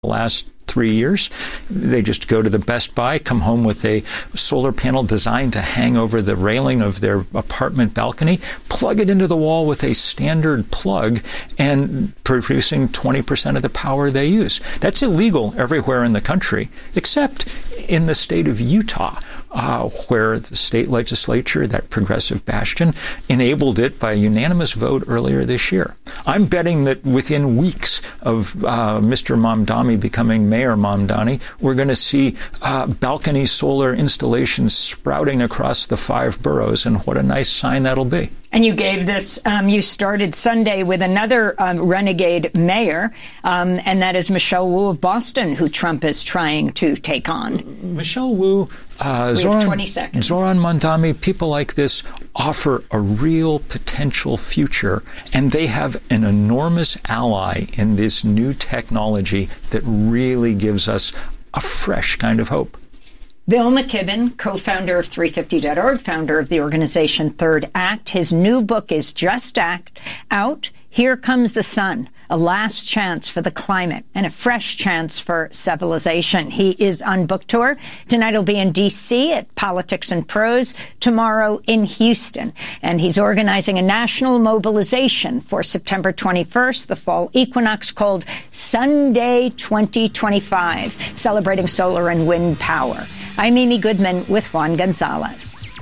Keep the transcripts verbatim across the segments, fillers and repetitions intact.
last three years. They just go to the Best Buy, come home with a solar panel designed to hang over the railing of their apartment balcony, plug it into the wall with a standard plug, and producing twenty percent of the power they use. That's illegal everywhere in the country, except in the state of Utah, uh, where the state legislature, that progressive bastion, enabled it by a unanimous vote earlier this year. I'm betting that within weeks of uh, Mister Mamdani becoming Mayor Mamdani, we're going to see uh, balcony solar installations sprouting across the five boroughs, and what a nice sign that'll be. And you gave this, um, you started Sunday with another um, renegade mayor, um, and that is Michelle Wu of Boston, who Trump is trying to take on. Michelle Wu, uh, we Zoran, have twenty seconds. Zoran Mamdani, people like this offer a real potential future, and they have an enormous ally in this new technology that really gives us a fresh kind of hope. Bill McKibben, co-founder of three fifty dot org, founder of the organization Third Act. His new book is just act out. Here Comes the Sun, a last chance for the climate and a fresh chance for civilization. He is on book tour. Tonight he'll be in D C at Politics and Prose, tomorrow in Houston. And he's organizing a national mobilization for September twenty-first, the fall equinox, called Sunday twenty twenty-five, celebrating solar and wind power. I'm Amy Goodman with Juan Gonzalez.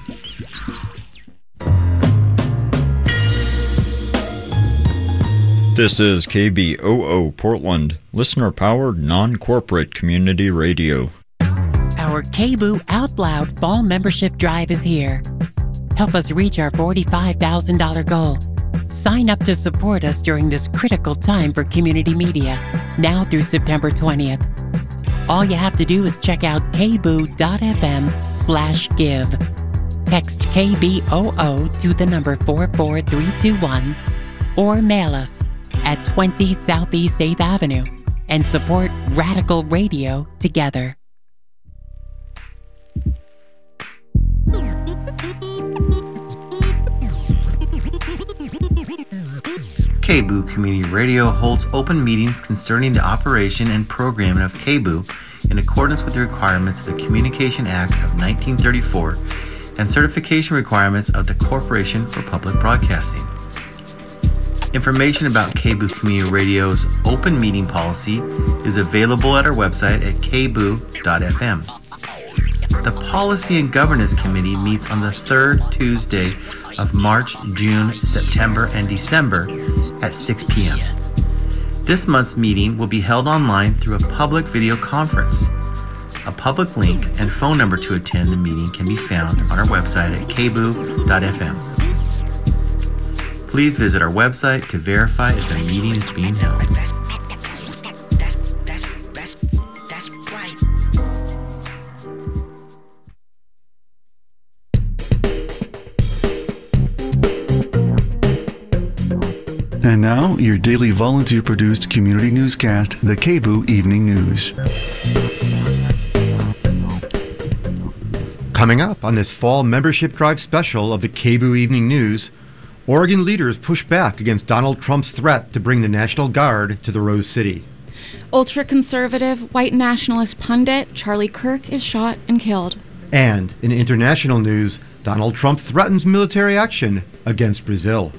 This is K B O O Portland, listener-powered, non-corporate community radio. Our K B O O Out Loud Fall Membership Drive is here. Help us reach our forty-five thousand dollars goal. Sign up to support us during this critical time for community media, now through September twentieth. All you have to do is check out kboo.fm slash give. Text K B O O to the number four four three two one or mail us at twenty Southeast eighth Avenue and support Radical Radio together. K B O O Community Radio holds open meetings concerning the operation and programming of K B O O in accordance with the requirements of the Communication Act of nineteen thirty-four and certification requirements of the Corporation for Public Broadcasting. Information about K B O O Community Radio's open meeting policy is available at our website at k b o dot f m. The Policy and Governance Committee meets on the third Tuesday of March, June, September, and December at six p.m. This month's meeting will be held online through a public video conference. A public link and phone number to attend the meeting can be found on our website at k b o dot f m. Please visit our website to verify if the meeting is being held. And now, your daily volunteer-produced community newscast, the K B O O Evening News. Coming up on this fall membership drive special of the K B O O Evening News, Oregon leaders push back against Donald Trump's threat to bring the National Guard to the Rose City. Ultra-conservative, white nationalist pundit Charlie Kirk is shot and killed. And in international news, Donald Trump threatens military action against Brazil.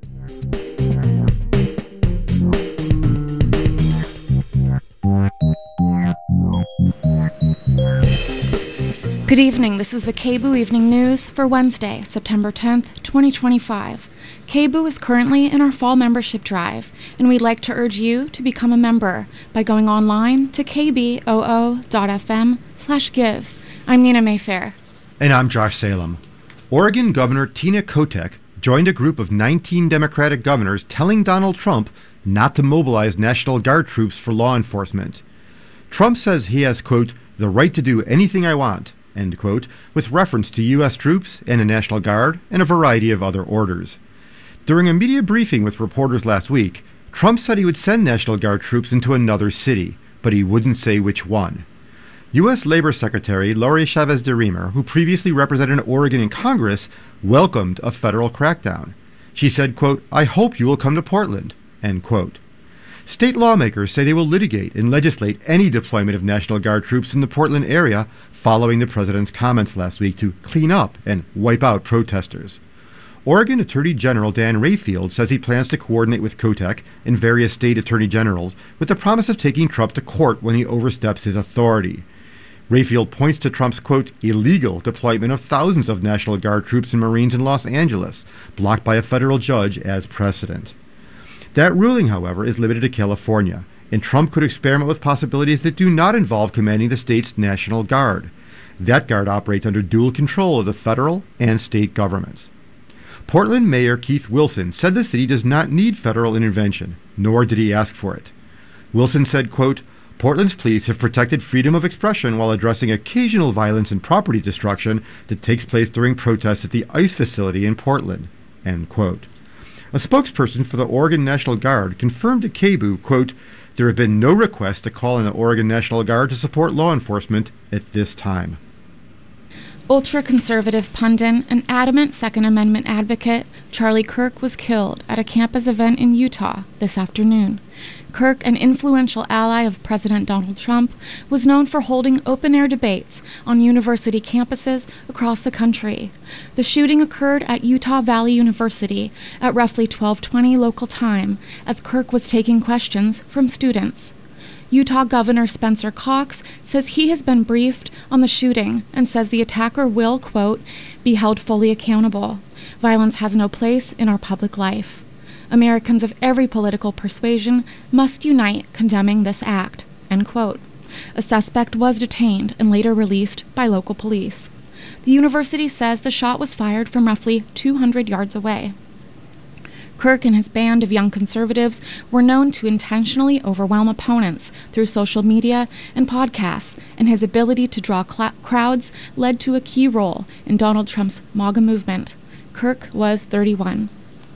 Good evening. This is the K B O O Evening News for Wednesday, September tenth, twenty twenty-five. K B O O is currently in our fall membership drive, and we'd like to urge you to become a member by going online to k b o o dot f m slash give. I'm Nina Mayfair. And I'm Josh Salem. Oregon Governor Tina Kotek joined a group of nineteen Democratic governors telling Donald Trump not to mobilize National Guard troops for law enforcement. Trump says he has, quote, the right to do anything I want, end quote, with reference to U S troops and a National Guard and a variety of other orders. During a media briefing with reporters last week, Trump said he would send National Guard troops into another city, but he wouldn't say which one. U S Labor Secretary Lori Chavez de Remer, who previously represented Oregon in Congress, welcomed a federal crackdown. She said, quote, I hope you will come to Portland, end quote. State lawmakers say they will litigate and legislate any deployment of National Guard troops in the Portland area following the president's comments last week to clean up and wipe out protesters. Oregon Attorney General Dan Rayfield says he plans to coordinate with Kotek and various state attorney generals with the promise of taking Trump to court when he oversteps his authority. Rayfield points to Trump's, quote, illegal deployment of thousands of National Guard troops and Marines in Los Angeles, blocked by a federal judge as precedent. That ruling, however, is limited to California, and Trump could experiment with possibilities that do not involve commanding the state's National Guard. That guard operates under dual control of the federal and state governments. Portland Mayor Keith Wilson said the city does not need federal intervention, nor did he ask for it. Wilson said, quote, Portland's police have protected freedom of expression while addressing occasional violence and property destruction that takes place during protests at the ICE facility in Portland, end quote. A spokesperson for the Oregon National Guard confirmed to K B U, quote, there have been no requests to call in the Oregon National Guard to support law enforcement at this time. Ultra-conservative pundit and adamant Second Amendment advocate Charlie Kirk was killed at a campus event in Utah this afternoon. Kirk, an influential ally of President Donald Trump, was known for holding open-air debates on university campuses across the country. The shooting occurred at Utah Valley University at roughly twelve twenty local time as Kirk was taking questions from students. Utah Governor Spencer Cox says he has been briefed on the shooting and says the attacker will, quote, be held fully accountable. Violence has no place in our public life. Americans of every political persuasion must unite condemning this act, end quote. A suspect was detained and later released by local police. The university says the shot was fired from roughly two hundred yards away. Kirk and his band of young conservatives were known to intentionally overwhelm opponents through social media and podcasts, and his ability to draw cl- crowds led to a key role in Donald Trump's MAGA movement. Kirk was thirty-one.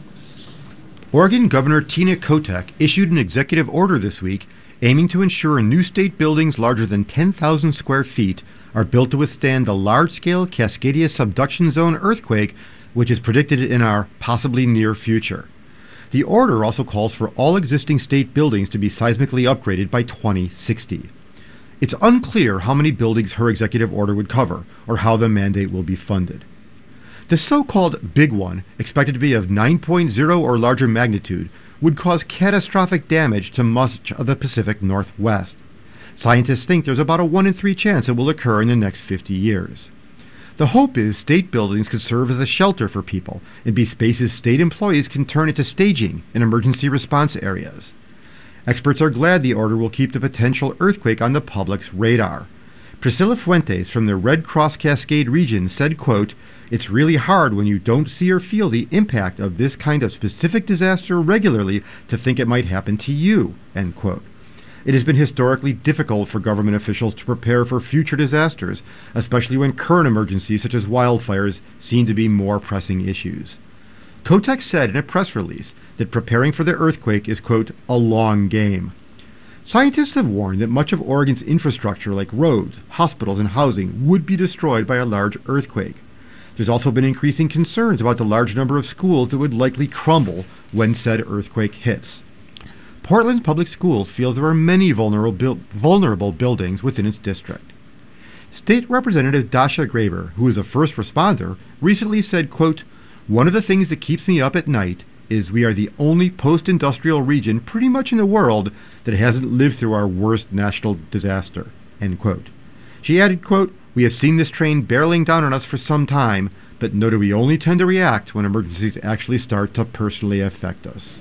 Oregon Governor Tina Kotek issued an executive order this week aiming to ensure new state buildings larger than ten thousand square feet are built to withstand the large-scale Cascadia subduction zone earthquake, which is predicted in our possibly near future. The order also calls for all existing state buildings to be seismically upgraded by twenty sixty. It's unclear how many buildings her executive order would cover or how the mandate will be funded. The so-called big one, expected to be of nine point oh or larger magnitude, would cause catastrophic damage to much of the Pacific Northwest. Scientists think there's about a one in three chance it will occur in the next fifty years. The hope is state buildings could serve as a shelter for people and be spaces state employees can turn into staging and emergency response areas. Experts are glad the order will keep the potential earthquake on the public's radar. Priscilla Fuentes from the Red Cross Cascade region said, quote, it's really hard when you don't see or feel the impact of this kind of specific disaster regularly to think it might happen to you, end quote. It has been historically difficult for government officials to prepare for future disasters, especially when current emergencies such as wildfires seem to be more pressing issues. Kotek said in a press release that preparing for the earthquake is, quote, a long game. Scientists have warned that much of Oregon's infrastructure like roads, hospitals, and housing would be destroyed by a large earthquake. There's also been increasing concerns about the large number of schools that would likely crumble when said earthquake hits. Portland Public Schools feels there are many vulnerable, bu- vulnerable buildings within its district. State Representative Dasha Graber, who is a first responder, recently said, quote, one of the things that keeps me up at night is we are the only post-industrial region pretty much in the world that hasn't lived through our worst national disaster, end quote. She added, quote, we have seen this train barreling down on us for some time, but noted we only tend to react when emergencies actually start to personally affect us.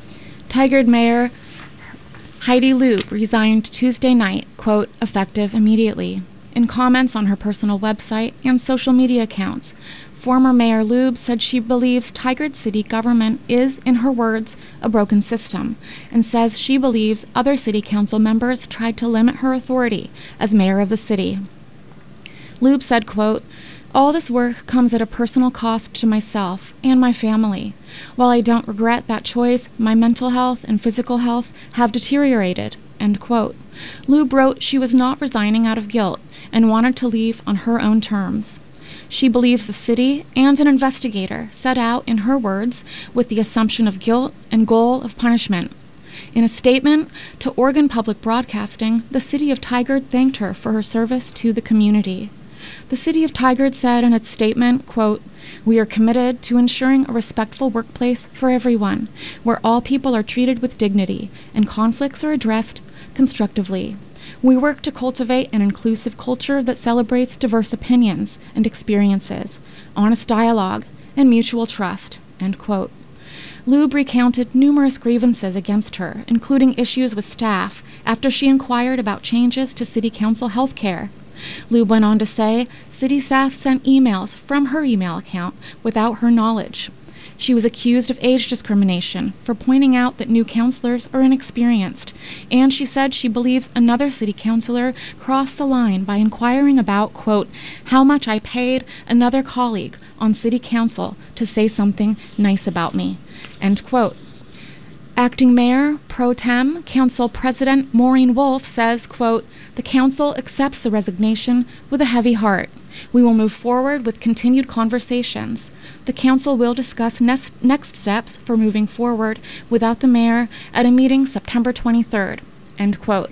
Tigard Mayor Heidi Lube resigned Tuesday night, quote, effective immediately. In comments on her personal website and social media accounts, former Mayor Lube said she believes Tigard city government is, in her words, a broken system, and says she believes other city council members tried to limit her authority as mayor of the city. Lube said, quote, all this work comes at a personal cost to myself and my family. While I don't regret that choice, my mental health and physical health have deteriorated, end quote. Lube wrote she was not resigning out of guilt and wanted to leave on her own terms. She believes the city and an investigator set out, in her words, with the assumption of guilt and goal of punishment. In a statement to Oregon Public Broadcasting, the City of Tigard thanked her for her service to the community. The City of Tigard said in its statement, quote, "We are committed to ensuring a respectful workplace for everyone, where all people are treated with dignity and conflicts are addressed constructively. We work to cultivate an inclusive culture that celebrates diverse opinions and experiences, honest dialogue, and mutual trust," end quote. Lube recounted numerous grievances against her, including issues with staff after she inquired about changes to City Council health care. Lube went on to say city staff sent emails from her email account without her knowledge. She was accused of age discrimination for pointing out that new counselors are inexperienced, and she said she believes another city councilor crossed the line by inquiring about, quote, "how much I paid another colleague on city council to say something nice about me," end quote. Acting Mayor Pro Tem Council President Maureen Wolf says, quote, "The council accepts the resignation with a heavy heart. We will move forward with continued conversations. The council will discuss next, next steps for moving forward without the mayor at a meeting September twenty-third," end quote.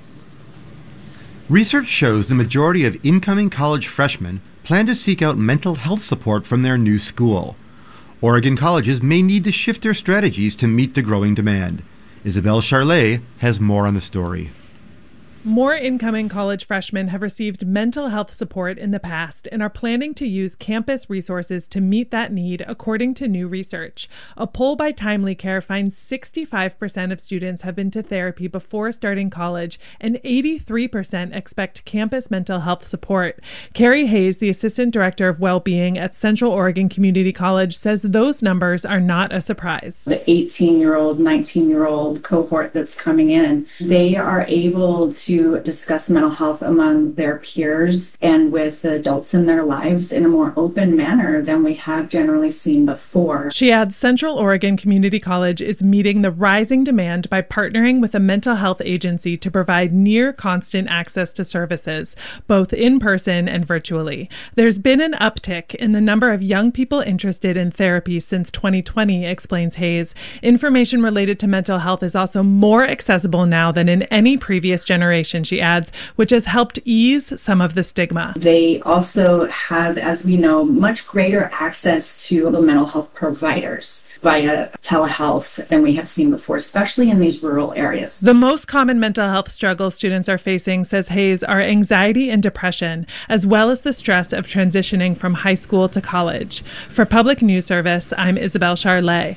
Research shows the majority of incoming college freshmen plan to seek out mental health support from their new school. Oregon colleges may need to shift their strategies to meet the growing demand. Isabel Charlet has more on the story. More incoming college freshmen have received mental health support in the past and are planning to use campus resources to meet that need, according to new research. A poll by Timely Care finds sixty-five percent of students have been to therapy before starting college, and eighty-three percent expect campus mental health support. Carrie Hayes, the Assistant Director of Wellbeing at Central Oregon Community College, says those numbers are not a surprise. The eighteen-year-old, nineteen-year-old cohort that's coming in, they are able to to discuss mental health among their peers and with adults in their lives in a more open manner than we have generally seen before. She adds Central Oregon Community College is meeting the rising demand by partnering with a mental health agency to provide near constant access to services, both in person and virtually. There's been an uptick in the number of young people interested in therapy since twenty twenty, explains Hayes. Information related to mental health is also more accessible now than in any previous generation, she adds, which has helped ease some of the stigma. They also have, as we know, much greater access to the mental health providers via telehealth than we have seen before, especially in these rural areas. The most common mental health struggles students are facing, says Hayes, are anxiety and depression, as well as the stress of transitioning from high school to college. For Public News Service, I'm Isabel Charlet.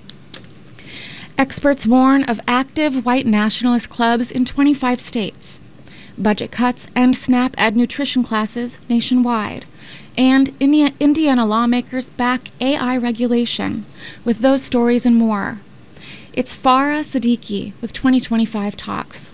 Experts warn of active white nationalist clubs in twenty-five states. Budget cuts and SNAP Ed nutrition classes nationwide, and Indi- Indiana lawmakers back A I regulation. With those stories and more, it's Farah Siddiqui with twenty twenty-five Talks.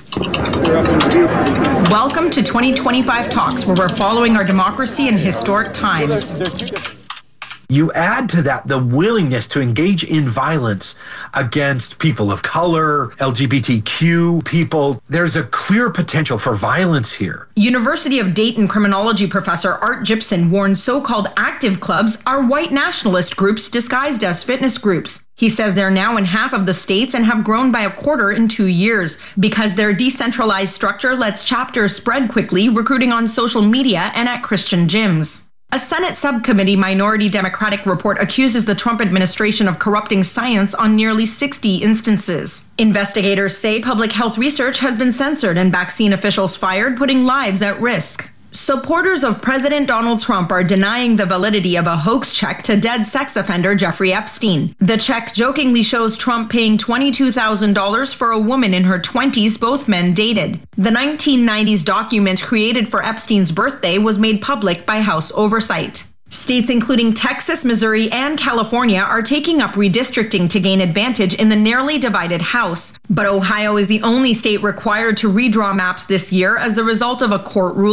Welcome to twenty twenty-five Talks, where we're following our democracy in historic times. You add to that the willingness to engage in violence against people of color, L G B T Q people. There's a clear potential for violence here. University of Dayton criminology professor Art Gibson warns so-called active clubs are white nationalist groups disguised as fitness groups. He says they're now in half of the states and have grown by a quarter in two years because their decentralized structure lets chapters spread quickly, recruiting on social media and at Christian gyms. A Senate subcommittee minority Democratic report accuses the Trump administration of corrupting science on nearly sixty instances. Investigators say public health research has been censored and vaccine officials fired, putting lives at risk. Supporters of President Donald Trump are denying the validity of a hoax check to dead sex offender Jeffrey Epstein. The check jokingly shows Trump paying twenty-two thousand dollars for a woman in her twenties both men dated. The nineteen nineties document created for Epstein's birthday was made public by House oversight. States including Texas, Missouri, and California are taking up redistricting to gain advantage in the narrowly divided House. But Ohio is the only state required to redraw maps this year as the result of a court ruling.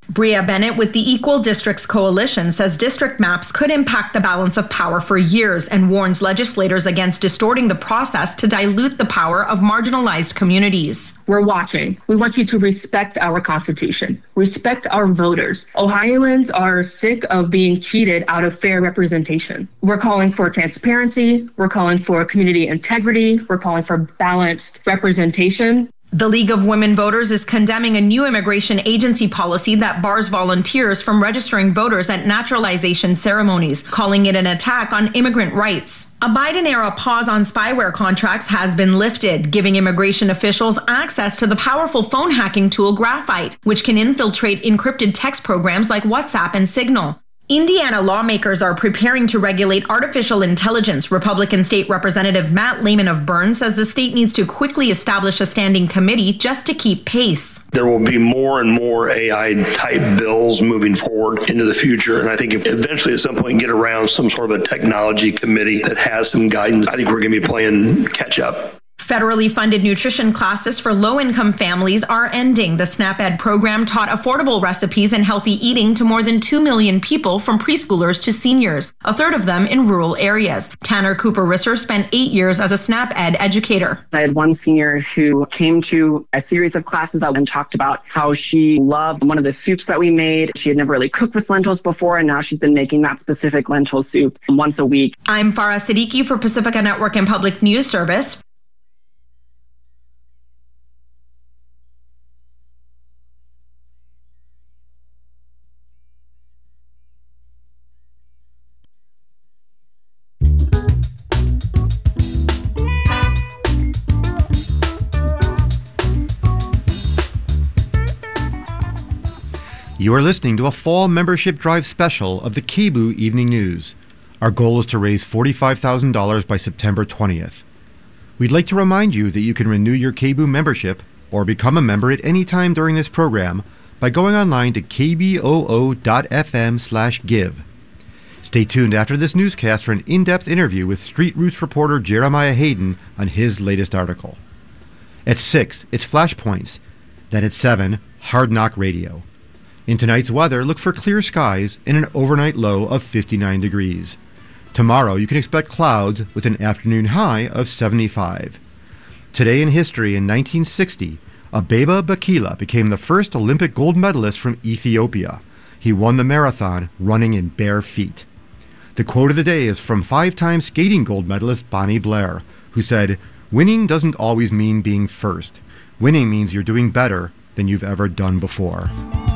Bria Bennett with the Equal Districts Coalition says district maps could impact the balance of power for years and warns legislators against distorting the process to dilute the power of marginalized communities. We're watching. We want you to respect our Constitution, respect our voters. Ohioans are sick of being cheated out of fair representation. We're calling for transparency. We're calling for community integrity. We're calling for balanced representation. The League of Women Voters is condemning a new immigration agency policy that bars volunteers from registering voters at naturalization ceremonies, calling it an attack on immigrant rights. A Biden-era pause on spyware contracts has been lifted, giving immigration officials access to the powerful phone hacking tool Graphite, which can infiltrate encrypted text programs like WhatsApp and Signal. Indiana lawmakers are preparing to regulate artificial intelligence. Republican State Representative Matt Lehman of Bern says the state needs to quickly establish a standing committee just to keep pace. There will be more and more A I-type bills moving forward into the future, and I think if eventually at some point get around some sort of a technology committee that has some guidance, I think we're going to be playing catch-up. Federally funded nutrition classes for low-income families are ending. The SNAP-Ed program taught affordable recipes and healthy eating to more than two million people, from preschoolers to seniors, a third of them in rural areas. Tanner Cooper-Risser spent eight years as a SNAP-Ed educator. I had one senior who came to a series of classes and talked about how she loved one of the soups that we made. She had never really cooked with lentils before, and now she's been making that specific lentil soup once a week. I'm Farah Siddiqui for Pacifica Network and Public News Service. You are listening to a fall membership drive special of the K B U Evening News. Our goal is to raise forty-five thousand dollars by September twentieth. We'd like to remind you that you can renew your K B U membership or become a member at any time during this program by going online to k b o o dot f m slash give. Stay tuned after this newscast for an in-depth interview with Street Roots reporter Jeremiah Hayden on his latest article. At six, it's Flashpoints. Then at seven, Hard Knock Radio. In tonight's weather, look for clear skies and an overnight low of fifty-nine degrees. Tomorrow, you can expect clouds with an afternoon high of seventy-five. Today in history, in nineteen sixty, Abeba Bikila became the first Olympic gold medalist from Ethiopia. He won the marathon running in bare feet. The quote of the day is from five-time skating gold medalist Bonnie Blair, who said, "Winning doesn't always mean being first. Winning means you're doing better than you've ever done before."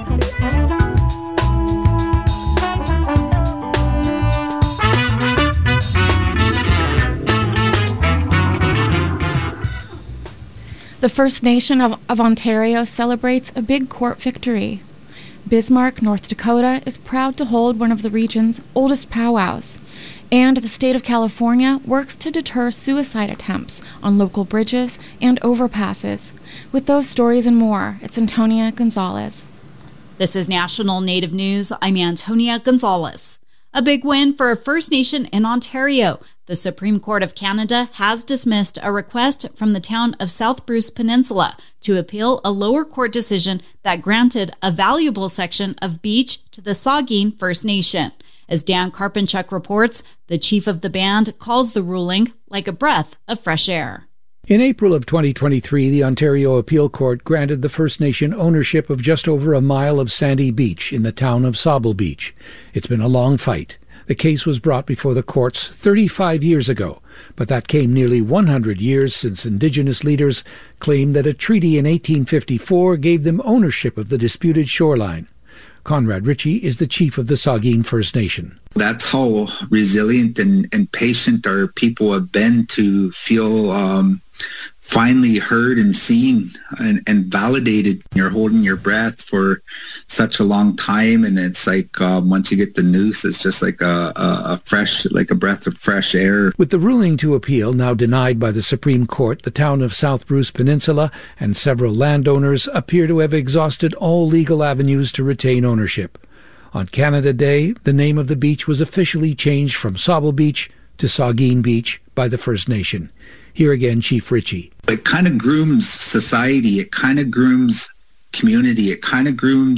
The First Nation of, of Ontario celebrates a big court victory. Bismarck, North Dakota, is proud to hold one of the region's oldest powwows, and the state of California works to deter suicide attempts on local bridges and overpasses. With those stories and more, it's Antonia Gonzalez. This is National Native News. I'm Antonia Gonzalez. A big win for a First Nation in Ontario. The Supreme Court of Canada has dismissed a request from the town of South Bruce Peninsula to appeal a lower court decision that granted a valuable section of beach to the Saugeen First Nation. As Dan Karpinchuk reports, the chief of the band calls the ruling like a breath of fresh air. In April of twenty twenty-three, the Ontario Appeal Court granted the First Nation ownership of just over a mile of sandy beach in the town of Sauble Beach. It's been a long fight. The case was brought before the courts thirty-five years ago, but that came nearly one hundred years since Indigenous leaders claimed that a treaty in eighteen fifty-four gave them ownership of the disputed shoreline. Conrad Ritchie is the chief of the Saugeen First Nation. That's how resilient and, and patient our people have been to feel um, finally heard and seen and, and validated. You're holding your breath for such a long time, and it's like um, once you get the news, it's just like a, a, a fresh, like a breath of fresh air. With the ruling to appeal now denied by the Supreme Court, the town of South Bruce Peninsula and several landowners appear to have exhausted all legal avenues to retain ownership. On Canada Day, the name of the beach was officially changed from Sauble Beach to Saugeen Beach by the First Nation. Here again, Chief Ritchie. It kind of grooms society. It kind of grooms community. It kind of grooms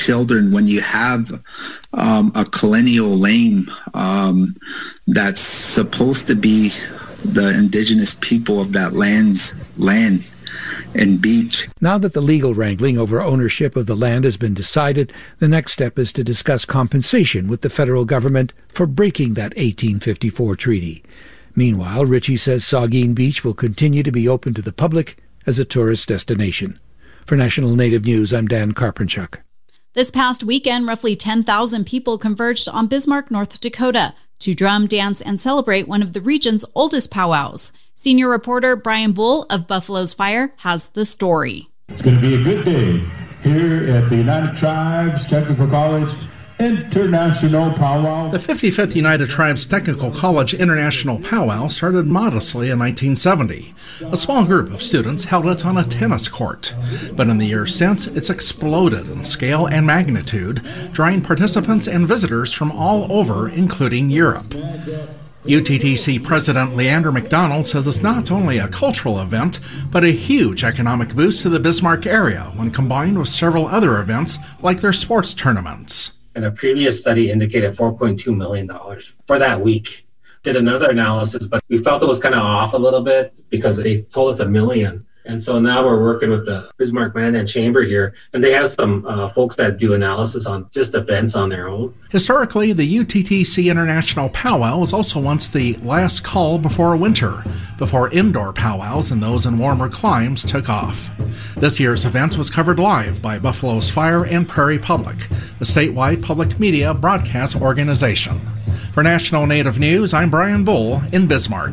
children when you have um, a colonial lane um, that's supposed to be the indigenous people of that land's land and beach. Now that the legal wrangling over ownership of the land has been decided, the next step is to discuss compensation with the federal government for breaking that eighteen fifty-four treaty. Meanwhile, Ritchie says Saugeen Beach will continue to be open to the public as a tourist destination. For National Native News, I'm Dan Karpenchuk. This past weekend, roughly ten thousand people converged on Bismarck, North Dakota, to drum, dance, and celebrate one of the region's oldest powwows. Senior reporter Brian Bull of Buffalo's Fire has the story. It's going to be a good day here at the United Tribes Technical College International Powwow. The fifty-fifth United Tribes Technical College International Powwow started modestly in nineteen seventy. A small group of students held it on a tennis court. But in the years since, it's exploded in scale and magnitude, drawing participants and visitors from all over, including Europe. U T T C President Leander McDonald says it's not only a cultural event, but a huge economic boost to the Bismarck area when combined with several other events like their sports tournaments. And a previous study indicated four point two million dollars for that week. Did another analysis, but we felt it was kind of off a little bit because they told us a million. And so now we're working with the Bismarck Band and Chamber here, and they have some uh, folks that do analysis on just events on their own. Historically, the U T T C International Powwow was also once the last call before winter, before indoor powwows and those in warmer climes took off. This year's event was covered live by Buffalo's Fire and Prairie Public, a statewide public media broadcast organization. For National Native News, I'm Brian Bull in Bismarck.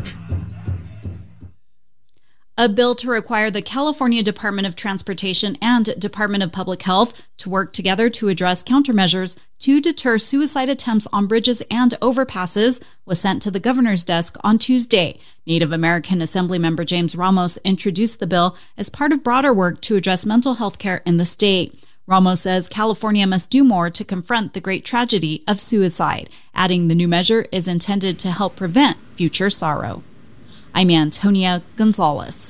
A bill to require the California Department of Transportation and Department of Public Health to work together to address countermeasures to deter suicide attempts on bridges and overpasses was sent to the governor's desk on Tuesday. Native American Assemblymember James Ramos introduced the bill as part of broader work to address mental health care in the state. Ramos says California must do more to confront the great tragedy of suicide, adding the new measure is intended to help prevent future sorrow. I'm Antonia Gonzalez.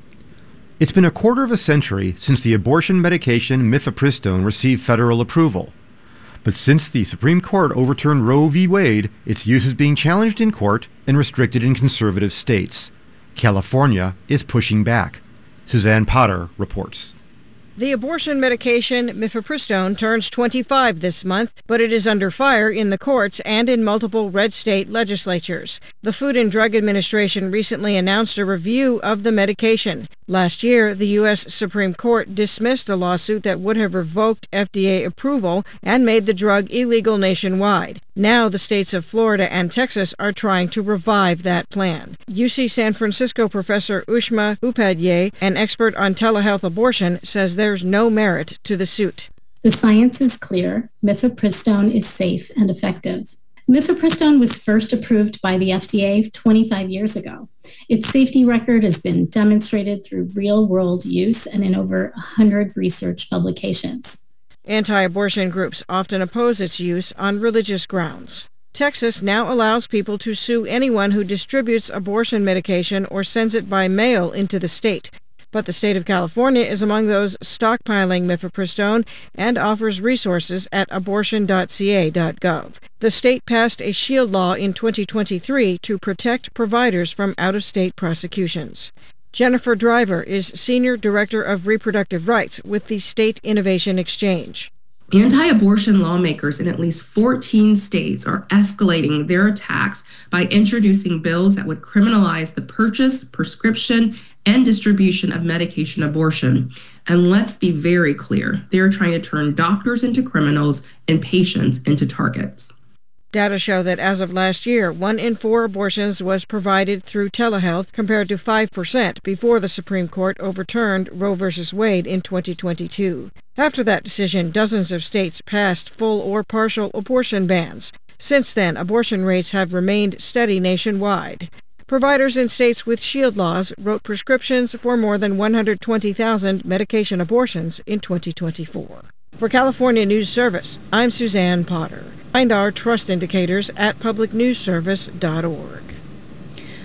It's been a quarter of a century since the abortion medication mifepristone received federal approval. But since the Supreme Court overturned Roe v. Wade, its use is being challenged in court and restricted in conservative states. California is pushing back. Suzanne Potter reports. The abortion medication mifepristone turns twenty-five this month, but it is under fire in the courts and in multiple red state legislatures. The Food and Drug Administration recently announced a review of the medication. Last year, the U S Supreme Court dismissed a lawsuit that would have revoked F D A approval and made the drug illegal nationwide. Now the states of Florida and Texas are trying to revive that plan. U C San Francisco professor Ushma Upadhyay, an expert on telehealth abortion, says there's no merit to the suit. The science is clear. Mifepristone is safe and effective. Mifepristone was first approved by the F D A twenty-five years ago. Its safety record has been demonstrated through real-world use and in over one hundred research publications. Anti-abortion groups often oppose its use on religious grounds. Texas now allows people to sue anyone who distributes abortion medication or sends it by mail into the state. But the state of California is among those stockpiling mifepristone and offers resources at abortion dot c a dot gov. The state passed a SHIELD law in twenty twenty-three to protect providers from out-of-state prosecutions. Jennifer Driver is Senior Director of Reproductive Rights with the State Innovation Exchange. Anti-abortion lawmakers in at least fourteen states are escalating their attacks by introducing bills that would criminalize the purchase, prescription, and distribution of medication abortion. And let's be very clear, they're trying to turn doctors into criminals and patients into targets. Data show that as of last year, one in four abortions was provided through telehealth compared to five percent before the Supreme Court overturned Roe v. Wade in twenty twenty-two. After that decision, dozens of states passed full or partial abortion bans. Since then, abortion rates have remained steady nationwide. Providers in states with SHIELD laws wrote prescriptions for more than one hundred twenty thousand medication abortions in twenty twenty-four. For California News Service, I'm Suzanne Potter. Find our trust indicators at public news service dot org.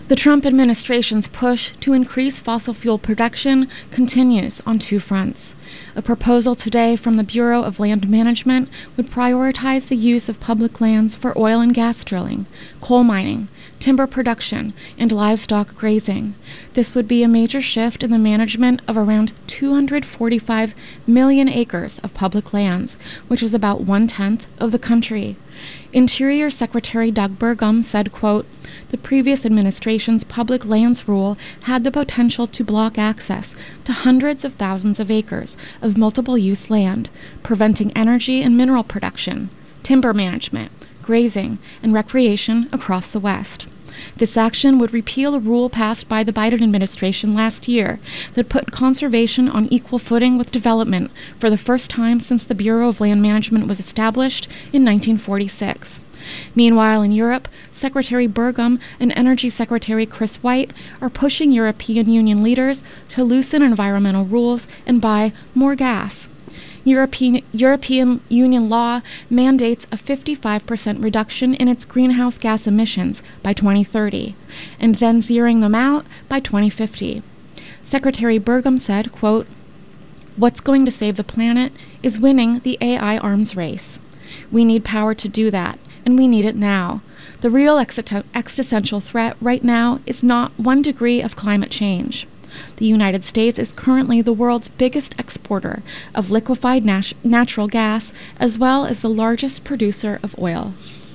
The Trump administration's push to increase fossil fuel production continues on two fronts. A proposal today from the Bureau of Land Management would prioritize the use of public lands for oil and gas drilling, coal mining, timber production, and livestock grazing. This would be a major shift in the management of around two hundred forty-five million acres of public lands, which is about one-tenth of the country. Interior Secretary Doug Burgum said, quote, "The previous administration's public lands rule had the potential to block access to hundreds of thousands of acres of multiple-use land, preventing energy and mineral production, timber management, grazing, and recreation across the West. This action would repeal a rule passed by the Biden administration last year that put conservation on equal footing with development for the first time since the Bureau of Land Management was established in nineteen forty-six. Meanwhile, in Europe, Secretary Burgum and Energy Secretary Chris White are pushing European Union leaders to loosen environmental rules and buy more gas. European, European Union law mandates a fifty-five percent reduction in its greenhouse gas emissions by twenty thirty, and then zeroing them out by twenty fifty. Secretary Burgum said, quote, "What's going to save the planet is winning the A I arms race. We need power to do that, and we need it now. The real existential threat right now is not one degree of climate change. The United States is currently the world's biggest exporter of liquefied nat- natural gas, as well as the largest producer of oil."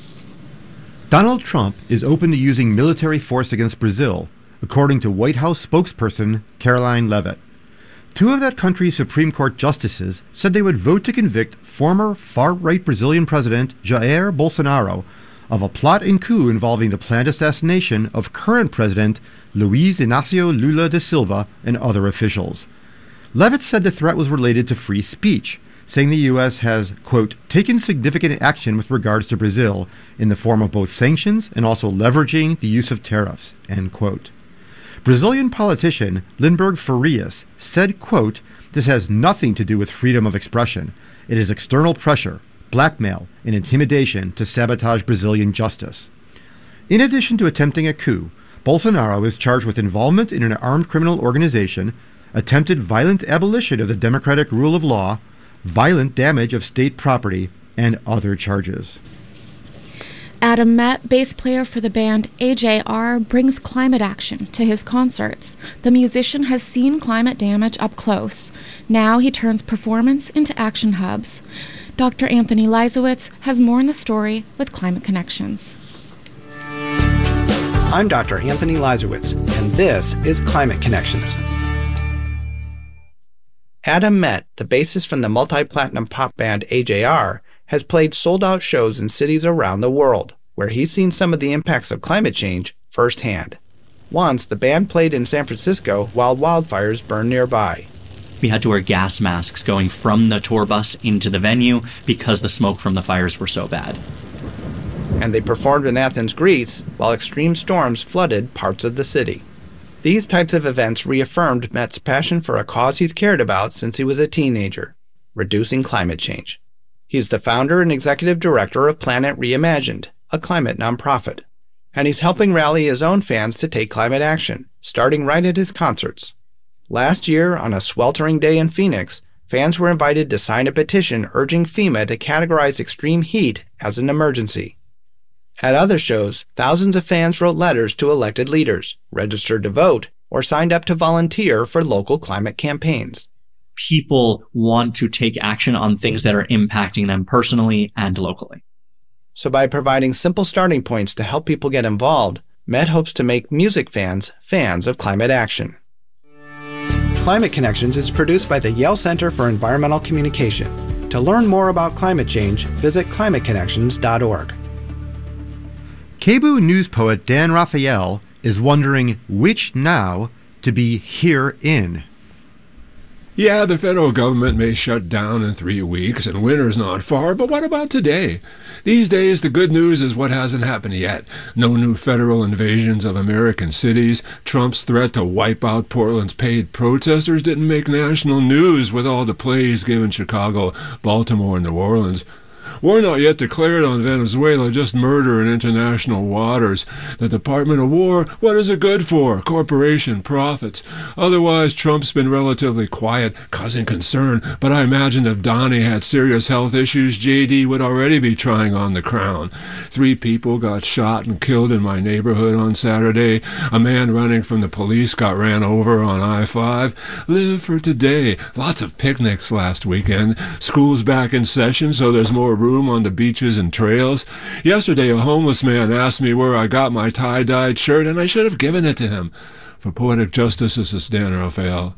Donald Trump is open to using military force against Brazil, according to White House spokesperson Caroline Leavitt. Two of that country's Supreme Court justices said they would vote to convict former far-right Brazilian President Jair Bolsonaro of a plot and coup involving the planned assassination of current President Luiz Inácio Lula da Silva and other officials. Leavitt said the threat was related to free speech, saying the U S has, quote, taken significant action with regards to Brazil in the form of both sanctions and also leveraging the use of tariffs, end quote. Brazilian politician Lindbergh Farias said, quote, "This has nothing to do with freedom of expression. It is external pressure, blackmail, and intimidation to sabotage Brazilian justice." In addition to attempting a coup, Bolsonaro is charged with involvement in an armed criminal organization, attempted violent abolition of the democratic rule of law, violent damage of state property, and other charges. Adam Met, bass player for the band A J R, brings climate action to his concerts. The musician has seen climate damage up close. Now he turns performance into action hubs. Doctor Anthony Leisowitz has more in the story with Climate Connections. I'm Doctor Anthony Leisowitz, and this is Climate Connections. Adam Met, the bassist from the multi-platinum pop band A J R, has played sold-out shows in cities around the world, where he's seen some of the impacts of climate change firsthand. Once, the band played in San Francisco while wildfires burned nearby. We had to wear gas masks going from the tour bus into the venue because the smoke from the fires were so bad. And they performed in Athens, Greece, while extreme storms flooded parts of the city. These types of events reaffirmed Met's passion for a cause he's cared about since he was a teenager, reducing climate change. He's the founder and executive director of Planet Reimagined, a climate nonprofit. And he's helping rally his own fans to take climate action, starting right at his concerts. Last year, on a sweltering day in Phoenix, fans were invited to sign a petition urging FEMA to categorize extreme heat as an emergency. At other shows, thousands of fans wrote letters to elected leaders, registered to vote, or signed up to volunteer for local climate campaigns. People want to take action on things that are impacting them personally and locally. So by providing simple starting points to help people get involved, Met hopes to make music fans fans of climate action. Climate Connections is produced by the Yale Center for Environmental Communication. To learn more about climate change, visit climate connections dot org. K B U news poet Dan Raphael is wondering which now to be here in. Yeah, the federal government may shut down in three weeks and winter's not far, but what about today? These days, the good news is what hasn't happened yet. No new federal invasions of American cities. Trump's threat to wipe out Portland's paid protesters didn't make national news with all the plays given Chicago, Baltimore, and New Orleans. War not yet declared on Venezuela, just murder in international waters. The Department of War, what is it good for? Corporation profits. Otherwise, Trump's been relatively quiet, causing concern, but I imagine if Donnie had serious health issues, J D would already be trying on the crown. Three people got shot and killed in my neighborhood on Saturday. A man running from the police got ran over on I five. Live for today. Lots of picnics last weekend. School's back in session, so there's more room on the beaches and trails. Yesterday, a homeless man asked me where I got my tie-dyed shirt, and I should have given it to him. For Poetic Justice, this is Dan Raphael.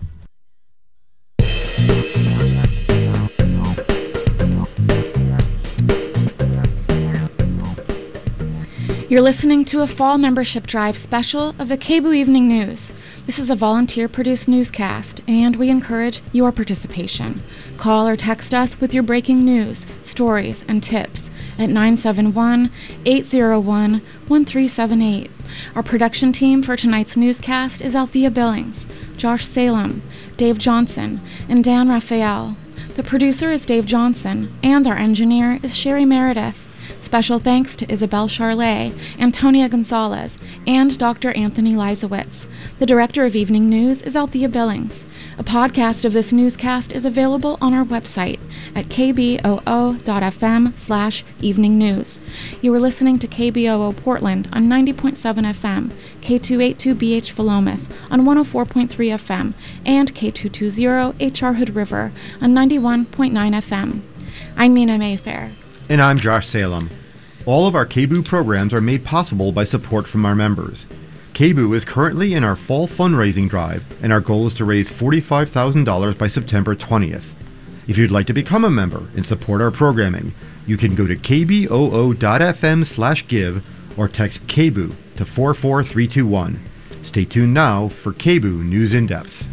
You're listening to a fall membership drive special of the K B O O Evening News. This is a volunteer-produced newscast, and we encourage your participation. Call or text us with your breaking news, stories, and tips at nine seven one, eight zero one, one three seven eight. Our production team for tonight's newscast is Althea Billings, Josh Salem, Dave Johnson, and Dan Raphael. The producer is Dave Johnson, and our engineer is Sherry Meredith. Special thanks to Isabel Charlet, Antonia Gonzalez, and Doctor Anthony Leisowitz. The director of Evening News is Althea Billings. A podcast of this newscast is available on our website at k b o o dot f m slash evening news. You were listening to K B O O Portland on ninety point seven F M, K two eighty-two B H Philomath on one oh four point three F M, and K two twenty H R Hood River on ninety-one point nine F M. I'm Mina Mayfair. And I'm Josh Salem. All of our K B O O programs are made possible by support from our members. K B O O is currently in our fall fundraising drive, and our goal is to raise forty-five thousand dollars by September twentieth. If you'd like to become a member and support our programming, you can go to k b o o dot f m slash give or text K B O O to four four three two one. Stay tuned now for K B O O News in Depth.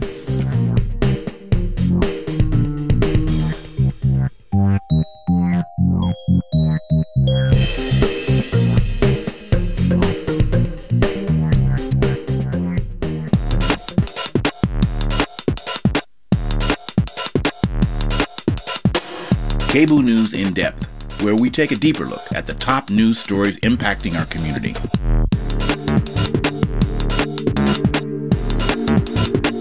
K B O O News in Depth, where we take a deeper look at the top news stories impacting our community.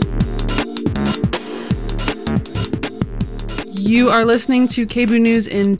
You are listening to K B O O News in